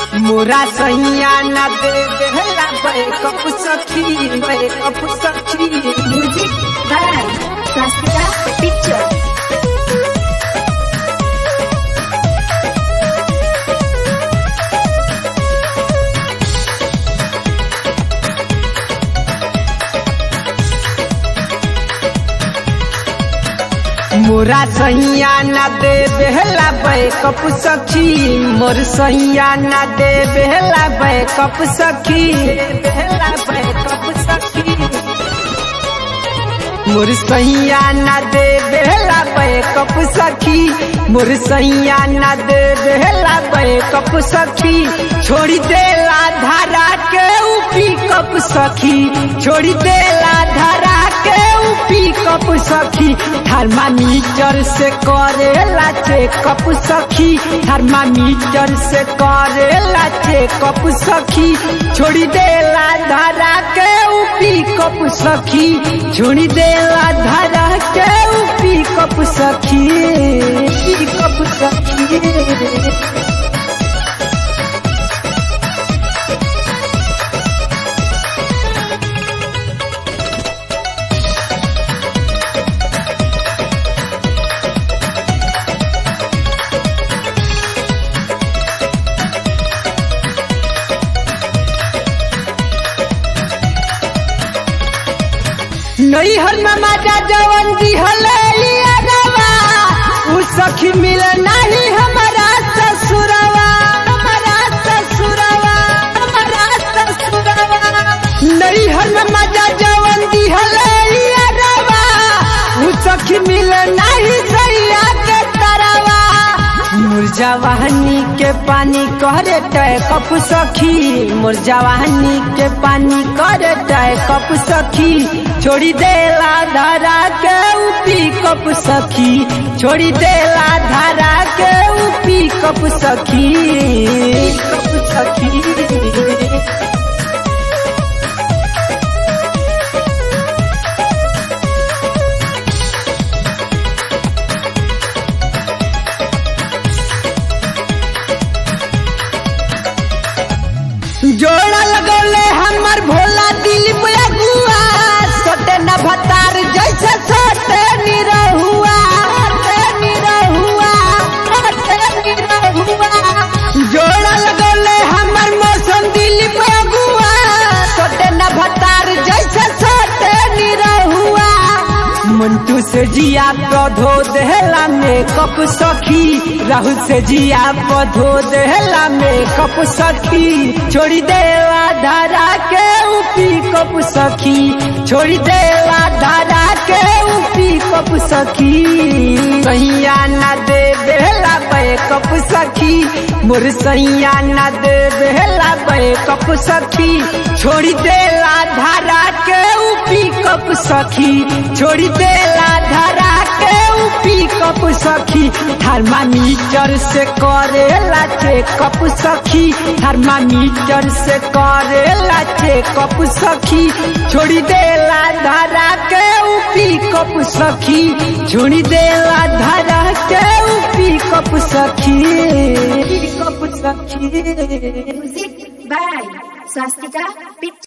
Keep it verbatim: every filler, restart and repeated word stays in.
मोरा सैया न दे देला बैकअप सखी बैकअप सखी। Music by Swastika picture. मोरा सैया न दे बेहला बैकअप सखी मोर सैया न दे बेहला बैकअप सखी बेहला बैकअप सखी। मोर सैया न दे बेहला बैकअप सखी मोर सैया न दे बेहला बैकअप सखी। छोड़ी देला धारा के ऊ पिकअप सखी छोड़ी देला धारा के ऊ पिकअप सखी। थर्मामीटर से करेला चेकअप सखी थर्मामीटर से करेला चेकअप सखी। छोड़ी देला धारा के ऊ पिकअप सखी छोड़ी देला धारा के ऊ पिकअप सखी पिकअप सखी। नैहर में माता जवन दिहलिया रवा उ सखी मिल नहीं हमारा ससुरवा हमारा ससुरवा हमारा ससुरवा। नैहर में माता जवन दिहलिया रवा उ सखी मिल नहीं सैया के तरवा। मुरजवानी के पानी करे टैकअप सखी मुरजवानी के पानी करे टैकअप सखी। छोड़ी देला धारा के ऊ पिकअप सखी छोड़ी देला धारा के ऊ पिकअप सखी पिकअप सखी। जोड़ा लगौले हमर भोला दिलीप अगुआ सोटे न भतार जैसे सोटे निरहुआ निरहुआ निरहुआ। जोड़ा लगौले हमर मौसम दिलीप अगुआ सोटे न भतार जैसे सोटे निरहुआ। मंटू से जिया पौधो देहला मेकअप सखी राहुल से जिया पौधो देहला मेकअप सखी। छोड़ी देला धारा के ऊ पिकअप सखी छोड़ी देला धारा के ऊ पिकअप सखी। सैया न दे बेहला बैकअप सखी मोर सैया न दे बेहला बैकअप सखी। छोड़ी देला धारा के ऊ पिकअप सखी छोड़ी देला धारा के ऊ पिकअप सखी। थर्मामीटर से करेला चेकअप सखी थर्मामीटर से करेला चेकअप सखी। छोड़ी देला धारा के ऊ पिकअप सखी छोड़ी देला धारा के ऊ पिकअप सखी पिकअप सखी। Music by Swastika picture.